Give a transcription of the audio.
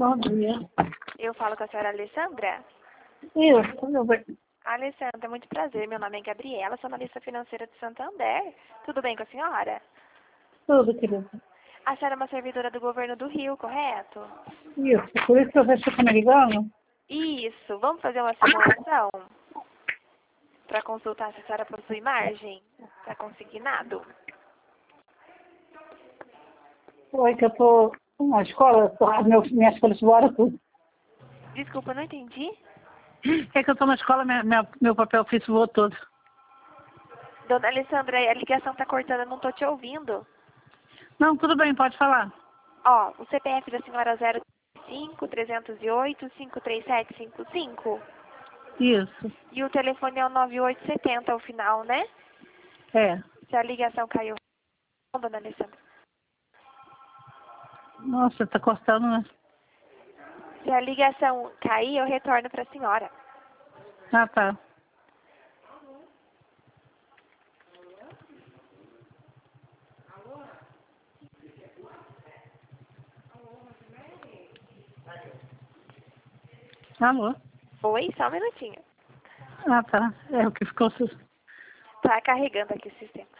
Bom dia. Eu falo com a senhora Alessandra. Isso. Alessandra, muito prazer. Meu nome é Gabriela, sou analista financeira de Santander. Tudo bem com a senhora? Tudo, querido. A senhora é uma servidora do governo do Rio, correto? Isso. Por isso que você está me ligando? Isso. Vamos fazer uma simulação para consultar se a senhora possui margem para consignado? Oi, que eu tô numa escola, minhas folhas fora tudo. Desculpa, não entendi. É que eu tô na escola, meu papel ofício voou todo. Dona Alessandra, a ligação tá cortando, eu não tô te ouvindo. Não, tudo bem, pode falar. Ó, o CPF da senhora é 05308-53755. Isso. E o telefone é o 9870 ao final, né? É. Se a ligação caiu, dona Alessandra. Nossa, tá cortando, né? Se a ligação cair, eu retorno para a senhora. Ah, tá. Alô? Oi, só um minutinho. Ah, tá. É o que ficou. Tá carregando aqui o sistema.